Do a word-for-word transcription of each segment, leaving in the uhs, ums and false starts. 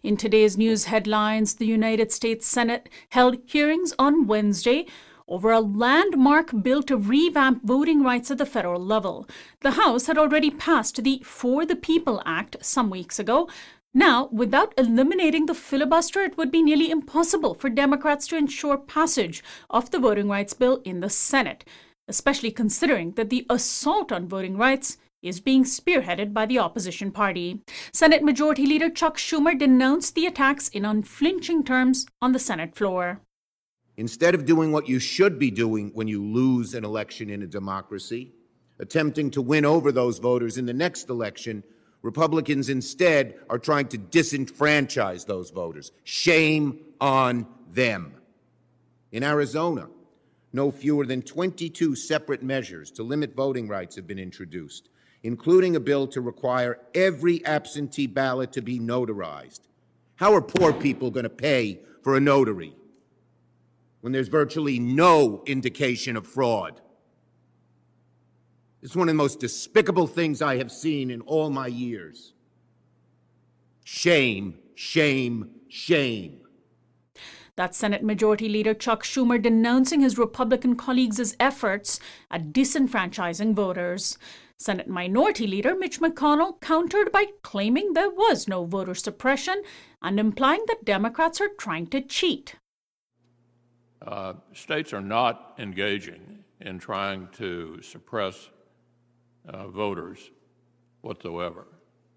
In today's news headlines, the United States Senate held hearings on Wednesday over a landmark bill to revamp voting rights at the federal level. The House had already passed the For the People Act some weeks ago. Now, without eliminating the filibuster, it would be nearly impossible for Democrats to ensure passage of the voting rights bill in the Senate, especially considering that the assault on voting rights is being spearheaded by the opposition party. Senate Majority Leader Chuck Schumer denounced the attacks in unflinching terms on the Senate floor. Instead of doing what you should be doing when you lose an election in a democracy, attempting to win over those voters in the next election, Republicans instead are trying to disenfranchise those voters. Shame on them. In Arizona, no fewer than twenty-two separate measures to limit voting rights have been introduced, including a bill to require every absentee ballot to be notarized. How are poor people going to pay for a notary when there's virtually no indication of fraud? It's one of the most despicable things I have seen in all my years. Shame, shame, shame. That's Senate Majority Leader Chuck Schumer denouncing his Republican colleagues' efforts at disenfranchising voters. Senate Minority Leader Mitch McConnell countered by claiming there was no voter suppression and implying that Democrats are trying to cheat. Uh, states are not engaging in trying to suppress uh, voters whatsoever.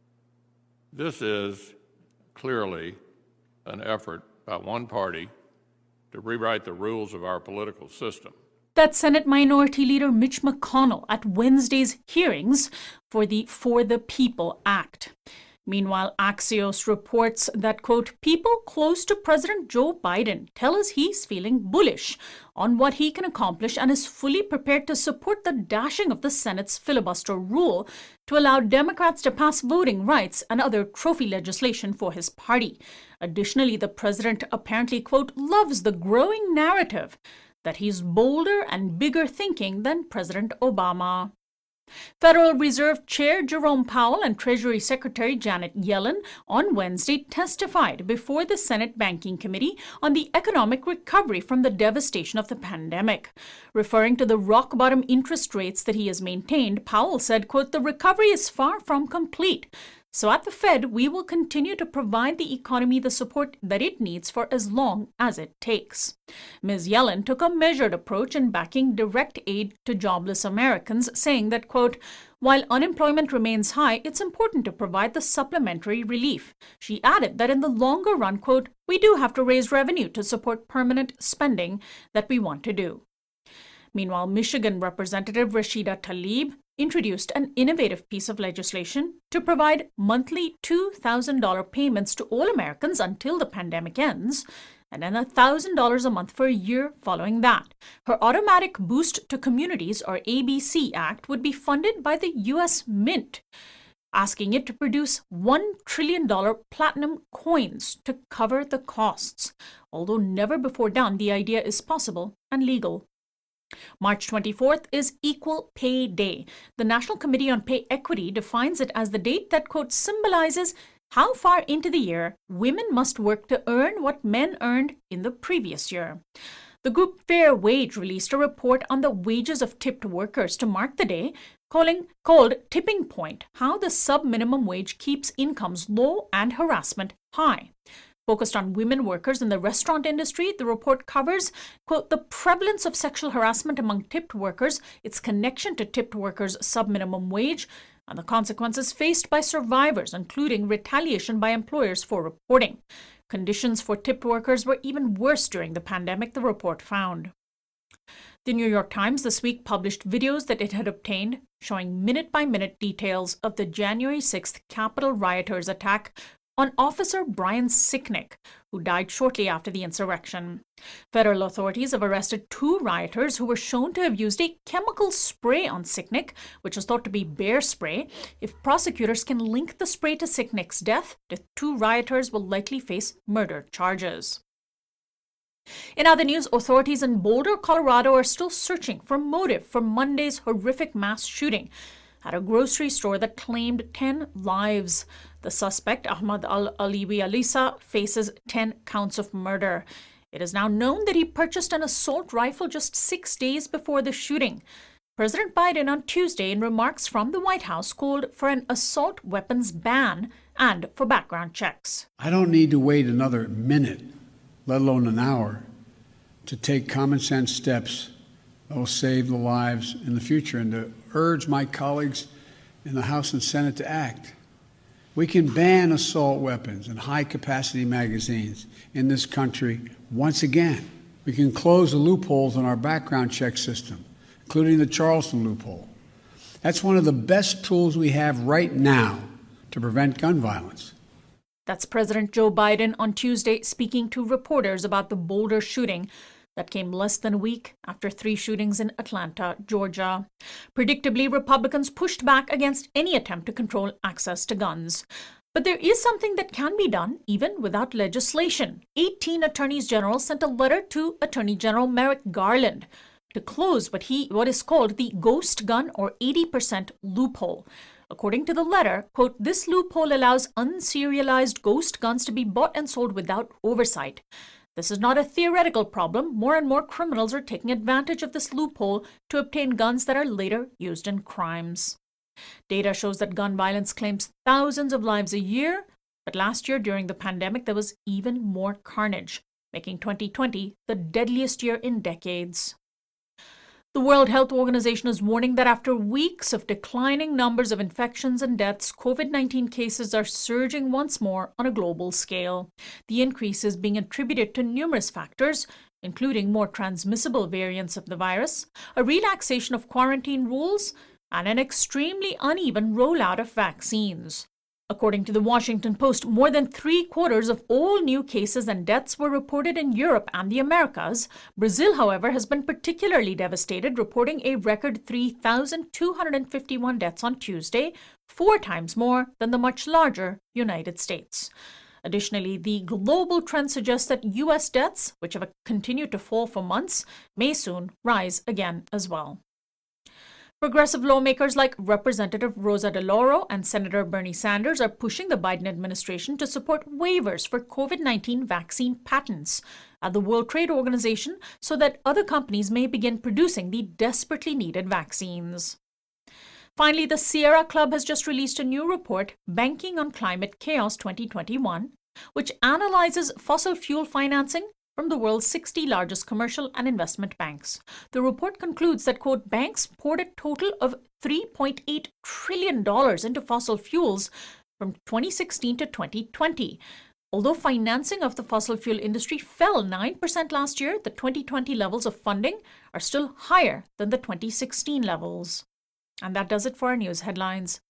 This is clearly an effort by one party to rewrite the rules of our political system. That's Senate Minority Leader Mitch McConnell at Wednesday's hearings for the For the People Act. Meanwhile, Axios reports that, quote, people close to President Joe Biden tell us he's feeling bullish on what he can accomplish and is fully prepared to support the dashing of the Senate's filibuster rule to allow Democrats to pass voting rights and other trophy legislation for his party. Additionally, the president apparently, quote, loves the growing narrative that he's bolder and bigger thinking than President Obama. Federal Reserve Chair Jerome Powell and Treasury Secretary Janet Yellen on Wednesday testified before the Senate Banking Committee on the economic recovery from the devastation of the pandemic. Referring to the rock-bottom interest rates that he has maintained, Powell said, quote, the recovery is far from complete. So at the Fed, we will continue to provide the economy the support that it needs for as long as it takes. Miz Yellen took a measured approach in backing direct aid to jobless Americans, saying that, quote, while unemployment remains high, it's important to provide the supplementary relief. She added that in the longer run, quote, we do have to raise revenue to support permanent spending that we want to do. Meanwhile, Michigan Representative Rashida Tlaib introduced an innovative piece of legislation to provide monthly two thousand dollars payments to all Americans until the pandemic ends, and then one thousand dollars a month for a year following that. Her Automatic Boost to Communities, or A B C Act, would be funded by the U S Mint, asking it to produce one trillion dollars platinum coins to cover the costs. Although never before done, the idea is possible and legal. March twenty-fourth is Equal Pay Day. The National Committee on Pay Equity defines it as the date that, quote, symbolizes how far into the year women must work to earn what men earned in the previous year. The group Fair Wage released a report on the wages of tipped workers to mark the day, calling called Tipping Point, how the sub-minimum wage keeps incomes low and harassment high. Focused on women workers in the restaurant industry, the report covers, quote, the prevalence of sexual harassment among tipped workers, its connection to tipped workers' sub-minimum wage, and the consequences faced by survivors, including retaliation by employers for reporting. Conditions for tipped workers were even worse during the pandemic, the report found. The New York Times this week published videos that it had obtained showing minute-by-minute details of the January sixth Capitol rioters' attack on Officer Brian Sicknick, who died shortly after the insurrection. Federal authorities have arrested two rioters who were shown to have used a chemical spray on Sicknick, which is thought to be bear spray. If prosecutors can link the spray to Sicknick's death, the two rioters will likely face murder charges. In other news, authorities in Boulder, Colorado are still searching for motive for Monday's horrific mass shooting at a grocery store that claimed ten lives. The suspect, Ahmad Al-Aliwi Alisa, faces ten counts of murder. It is now known that he purchased an assault rifle just six days before the shooting. President Biden on Tuesday, in remarks from the White House, called for an assault weapons ban and for background checks. I don't need to wait another minute, let alone an hour, to take common sense steps that will save the lives in the future and to urge my colleagues in the House and Senate to act. We can ban assault weapons and high-capacity magazines in this country once again. We can close the loopholes in our background check system, including the Charleston loophole. That's one of the best tools we have right now to prevent gun violence. That's President Joe Biden on Tuesday speaking to reporters about the Boulder shooting that came less than a week after three shootings in Atlanta, Georgia. Predictably, Republicans pushed back against any attempt to control access to guns. But there is something that can be done even without legislation. eighteen attorneys general sent a letter to Attorney General Merrick Garland to close what he what is called the ghost gun or eighty percent loophole. According to the letter, quote, this loophole allows unserialized ghost guns to be bought and sold without oversight. This is not a theoretical problem. More and more criminals are taking advantage of this loophole to obtain guns that are later used in crimes. Data shows that gun violence claims thousands of lives a year, but last year during the pandemic there was even more carnage, making twenty twenty the deadliest year in decades. The World Health Organization is warning that after weeks of declining numbers of infections and deaths, COVID nineteen cases are surging once more on a global scale. The increase is being attributed to numerous factors, including more transmissible variants of the virus, a relaxation of quarantine rules, and an extremely uneven rollout of vaccines. According to the Washington Post, more than three quarters of all new cases and deaths were reported in Europe and the Americas. Brazil, however, has been particularly devastated, reporting a record three thousand two hundred fifty-one deaths on Tuesday, four times more than the much larger United States. Additionally, the global trend suggests that U S deaths, which have continued to fall for months, may soon rise again as well. Progressive lawmakers like Representative Rosa DeLauro and Senator Bernie Sanders are pushing the Biden administration to support waivers for COVID nineteen vaccine patents at the World Trade Organization so that other companies may begin producing the desperately needed vaccines. Finally, the Sierra Club has just released a new report, Banking on Climate Chaos twenty twenty-one, which analyzes fossil fuel financing from the world's sixty largest commercial and investment banks. The report concludes that, quote, banks poured a total of three point eight trillion dollars into fossil fuels from twenty sixteen to twenty twenty. Although financing of the fossil fuel industry fell nine percent last year, the twenty twenty levels of funding are still higher than the twenty sixteen levels. And that does it for our news headlines.